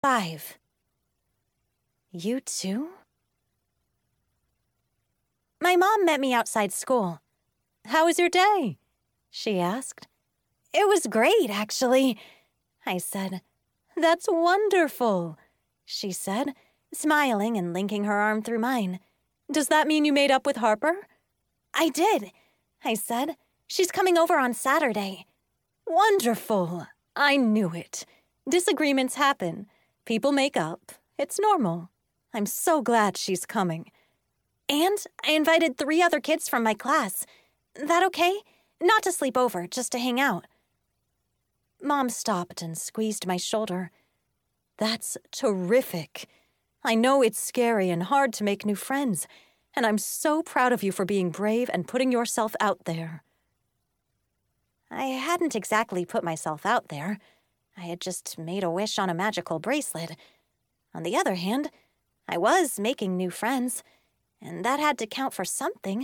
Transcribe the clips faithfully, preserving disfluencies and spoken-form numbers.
Five. You too? My mom met me outside school. "How was your day?" she asked. "It was great, actually," I said. "That's wonderful," she said, smiling and linking her arm through mine. "Does that mean you made up with Harper?" "I did," I said. "She's coming over on Saturday." "Wonderful. I knew it. Disagreements happen. People make up. It's normal. I'm so glad she's coming. And I invited three other kids from my class. That okay? Not to sleep over, just to hang out." Mom stopped and squeezed my shoulder. "That's terrific. I know it's scary and hard to make new friends, and I'm so proud of you for being brave and putting yourself out there." I hadn't exactly put myself out there. I had just made a wish on a magical bracelet. On the other hand, I was making new friends, and that had to count for something.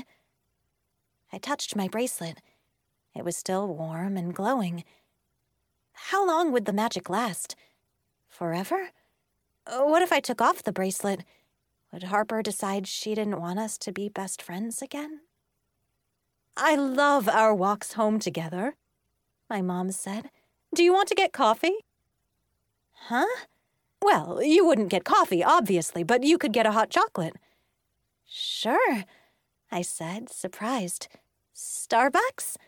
I touched my bracelet. It was still warm and glowing. How long would the magic last? Forever? What if I took off the bracelet? Would Harper decide she didn't want us to be best friends again? "I love our walks home together," my mom said. "Do you want to get coffee?" "Huh?" "Well, you wouldn't get coffee, obviously, but you could get a hot chocolate." "Sure," I said, surprised. "Starbucks?"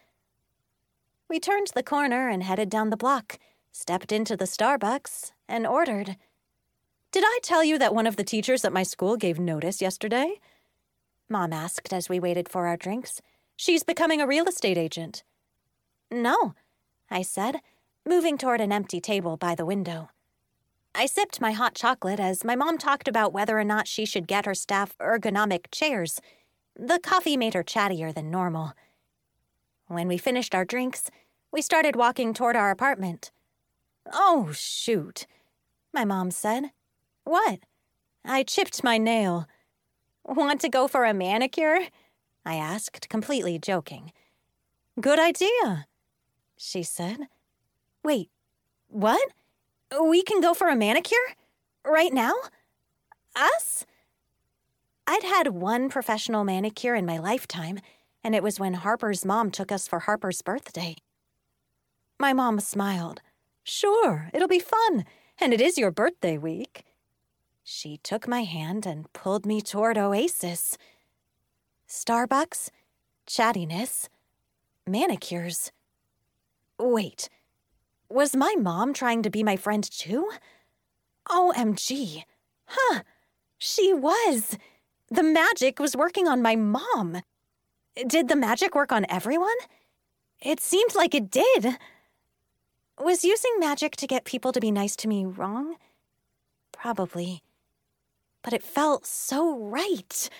We turned the corner and headed down the block, stepped into the Starbucks, and ordered. "Did I tell you that one of the teachers at my school gave notice yesterday?" Mom asked as we waited for our drinks. "She's becoming a real estate agent." "No," I said, moving toward an empty table by the window. I sipped my hot chocolate as my mom talked about whether or not she should get her staff ergonomic chairs. The coffee made her chattier than normal. When we finished our drinks, we started walking toward our apartment. "Oh, shoot," my mom said. "What?" "I chipped my nail." "Want to go for a manicure?" I asked, completely joking. "Good idea," she said. "Wait, what? We can go for a manicure? Right now? Us?" I'd had one professional manicure in my lifetime, and it was when Harper's mom took us for Harper's birthday. My mom smiled. "Sure, it'll be fun, and it is your birthday week." She took my hand and pulled me toward Oasis. Starbucks, chattiness, manicures. Wait, was my mom trying to be my friend too? O M G. Huh, she was. The magic was working on my mom. Did the magic work on everyone? It seemed like it did. Was using magic to get people to be nice to me wrong? Probably. But it felt so right.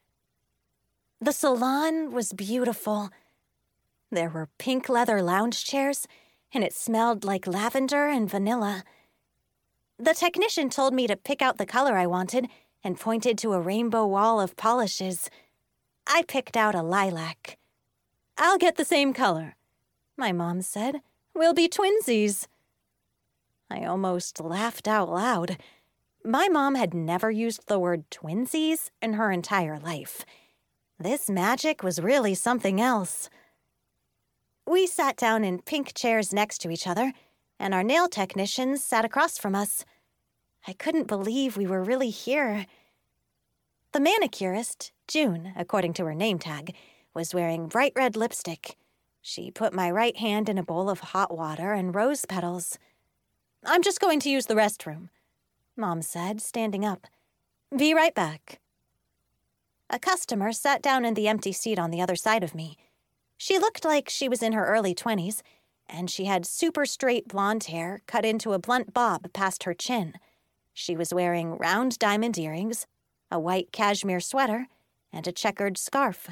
The salon was beautiful. There were pink leather lounge chairs, and it smelled like lavender and vanilla. The technician told me to pick out the color I wanted and pointed to a rainbow wall of polishes. I picked out a lilac. "I'll get the same color," my mom said. "We'll be twinsies." I almost laughed out loud. My mom had never used the word twinsies in her entire life. This magic was really something else. We sat down in pink chairs next to each other, and our nail technicians sat across from us. I couldn't believe we were really here. The manicurist, June, according to her name tag, was wearing bright red lipstick. She put my right hand in a bowl of hot water and rose petals. "I'm just going to use the restroom," Mom said, standing up. "Be right back." A customer sat down in the empty seat on the other side of me. She looked like she was in her early twenties, and she had super straight blonde hair cut into a blunt bob past her chin. She was wearing round diamond earrings, a white cashmere sweater, and a checkered scarf.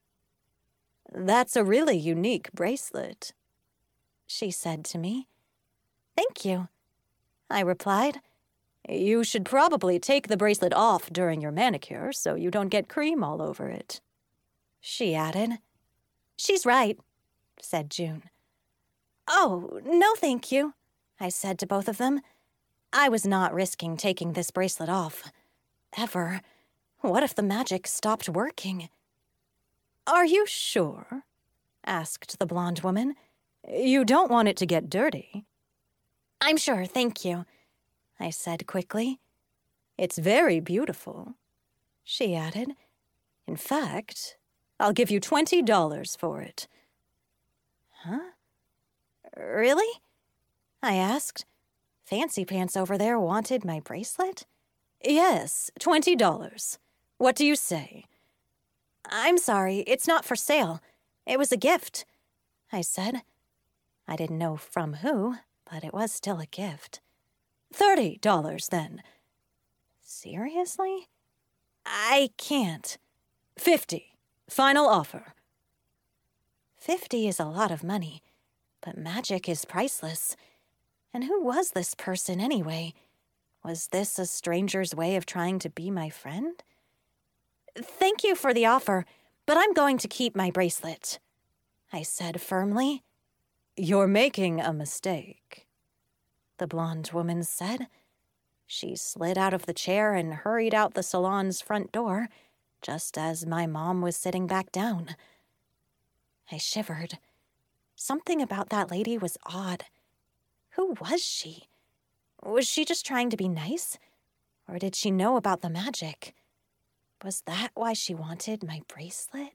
"That's a really unique bracelet," she said to me. "Thank you," I replied. "You should probably take the bracelet off during your manicure so you don't get cream all over it," she added. "She's right," said June. "Oh, no thank you," I said to both of them. I was not risking taking this bracelet off. Ever. What if the magic stopped working? "Are you sure?" asked the blonde woman. "You don't want it to get dirty." "I'm sure, thank you," I said quickly. "It's very beautiful," she added. "In fact, I'll give you twenty dollars for it." "Huh? Really?" I asked. Fancy Pants over there wanted my bracelet? "Yes, twenty dollars. What do you say?" "I'm sorry, it's not for sale. It was a gift," I said. I didn't know from who, but it was still a gift. Thirty dollars then." "Seriously?" "I can't." Fifty. Final offer." Fifty is a lot of money, but magic is priceless. And who was this person anyway? Was this a stranger's way of trying to be my friend? "Thank you for the offer, but I'm going to keep my bracelet," I said firmly. "You're making a mistake," the blonde woman said. She slid out of the chair and hurried out the salon's front door, just as my mom was sitting back down. I shivered. Something about that lady was odd. Who was she? Was she just trying to be nice? Or did she know about the magic? Was that why she wanted my bracelet?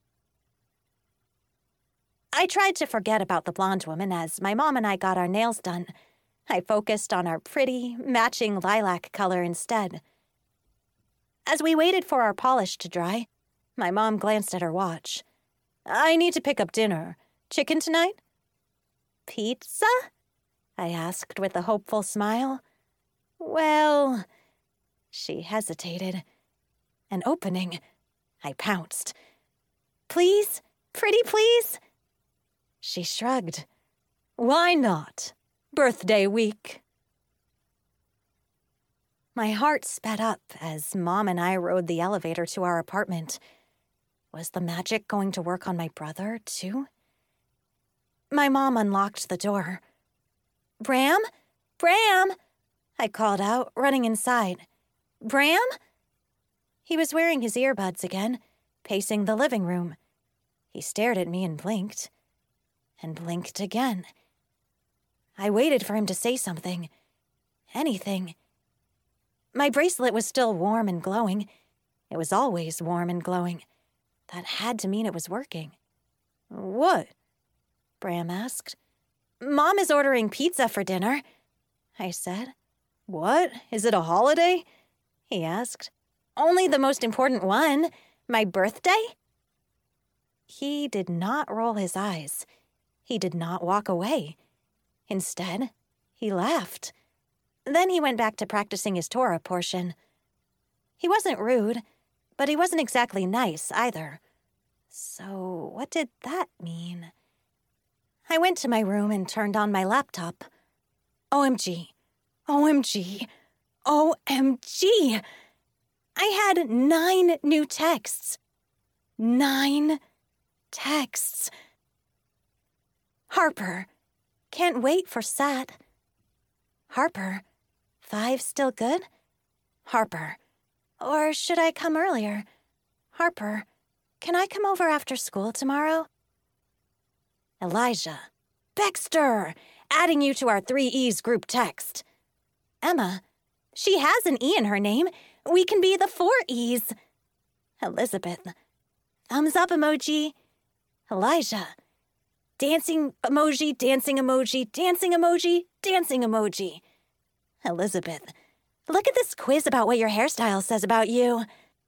I tried to forget about the blonde woman as my mom and I got our nails done. I focused on our pretty, matching lilac color instead. As we waited for our polish to dry, my mom glanced at her watch. "I need to pick up dinner. Chicken tonight?" "Pizza?" I asked with a hopeful smile. "Well..." She hesitated. An opening. I pounced. "Please? Pretty please?" She shrugged. "Why not? Birthday week." My heart sped up as Mom and I rode the elevator to our apartment. Was the magic going to work on my brother, too? My mom unlocked the door. "Bram? Bram!" I called out, running inside. "Bram?" He was wearing his earbuds again, pacing the living room. He stared at me and blinked. And blinked again. I waited for him to say something. Anything. My bracelet was still warm and glowing. It was always warm and glowing. That had to mean it was working. "What?" Bram asked. "Mom is ordering pizza for dinner," I said. "What? Is it a holiday?" he asked. "Only the most important one. My birthday?" He did not roll his eyes. He did not walk away. Instead, he laughed. Then he went back to practicing his Torah portion. He wasn't rude, but he wasn't exactly nice either. So what did that mean? I went to my room and turned on my laptop. O M G. O M G. O M G. I had nine new texts. Nine texts. Harper. Can't wait for Sat. Harper. Five still good? Harper. Or should I come earlier? Harper. Can I come over after school tomorrow? Elijah. Baxter. Adding you to our three E's group text. Emma. She has an E in her name. We can be the four E's. Elizabeth. Thumbs up emoji. Elijah. Dancing emoji, dancing emoji, dancing emoji, dancing emoji. Elizabeth. Look at this quiz about what your hairstyle says about you.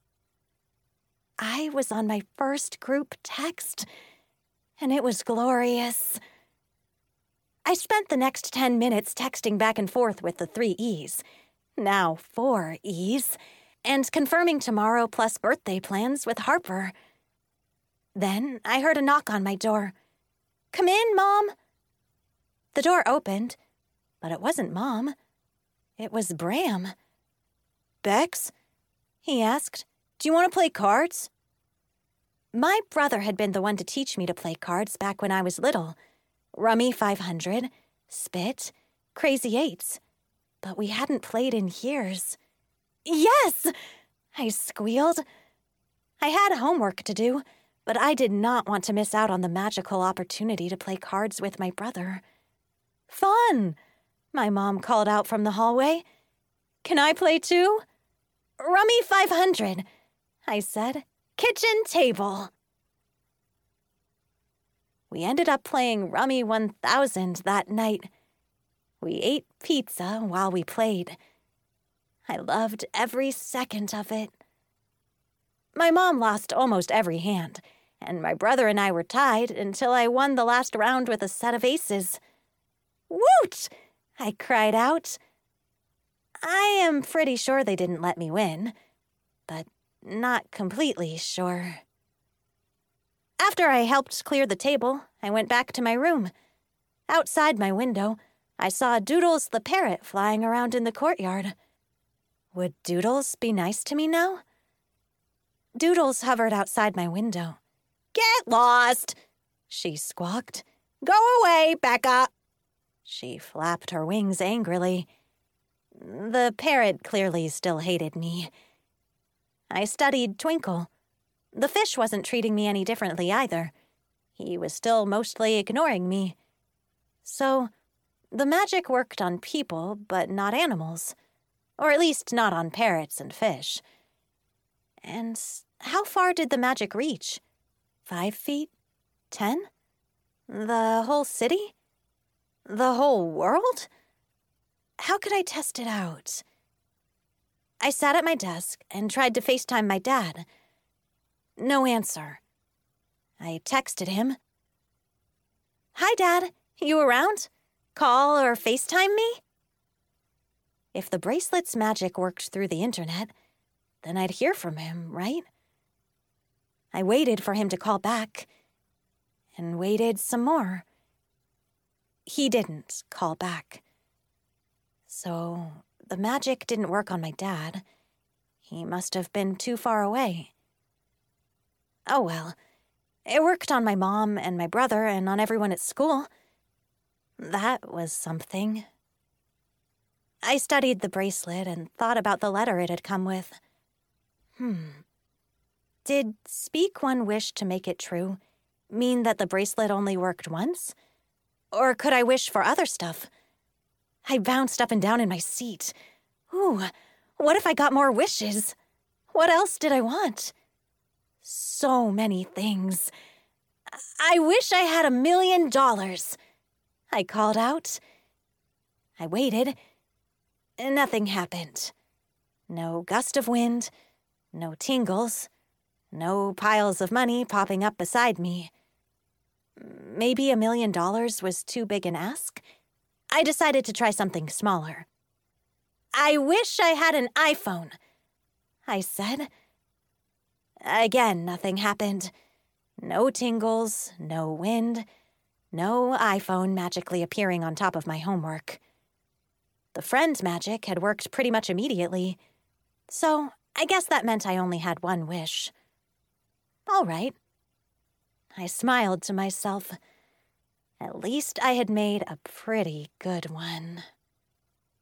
I was on my first group text, and it was glorious. I spent the next ten minutes texting back and forth with the three E's, now four E's, and confirming tomorrow plus birthday plans with Harper. Then I heard a knock on my door. "Come in, Mom." The door opened, but it wasn't Mom. It was Bram. "Bex?" he asked. "Do you want to play cards?" My brother had been the one to teach me to play cards back when I was little. Rummy five hundred, Spit, Crazy Eights. but we hadn't played in years. Yes! I squealed. I had homework to do, but I did not want to miss out on the magical opportunity to play cards with my brother. Fun! My mom called out from the hallway. Can I play too? Rummy five hundred, I said. Kitchen table. We ended up playing Rummy one thousand that night. We ate pizza while we played. I loved every second of it. My mom lost almost every hand, and my brother and I were tied until I won the last round with a set of aces. Woot! I cried out. I am pretty sure they didn't let me win, but not completely sure. After I helped clear the table, I went back to my room. Outside my window, I saw Doodles the parrot flying around in the courtyard. Would Doodles be nice to me now? Doodles hovered outside my window. Get lost, she squawked. Go away, Becca. She flapped her wings angrily. The parrot clearly still hated me. I studied Twinkle. The fish wasn't treating me any differently either. He was still mostly ignoring me. So, the magic worked on people, but not animals. Or at least not on parrots and fish. And how far did the magic reach? Five feet? Ten? The whole city? The whole world? How could I test it out? I sat at my desk and tried to FaceTime my dad. No answer. I texted him. Hi, Dad. You around? Call or FaceTime me? If the bracelet's magic worked through the internet, then I'd hear from him, right? I waited for him to call back, and waited some more. He didn't call back. So the magic didn't work on my dad. He must have been too far away. Oh well, it worked on my mom and my brother and on everyone at school. That was something. I studied the bracelet and thought about the letter it had come with. Hmm. Did speak one wish to make it true mean that the bracelet only worked once? Or could I wish for other stuff? I bounced up and down in my seat. Ooh, what if I got more wishes? What else did I want? So many things. I wish I had a million dollars, I called out. I waited. Nothing happened. No gust of wind, no tingles, no piles of money popping up beside me. Maybe a million dollars was too big an ask? I decided to try something smaller. I wish I had an iPhone, I said. Again, nothing happened. No tingles, no wind, no iPhone magically appearing on top of my homework. The friend magic had worked pretty much immediately, so I guess that meant I only had one wish. All right. I smiled to myself. At least I had made a pretty good one.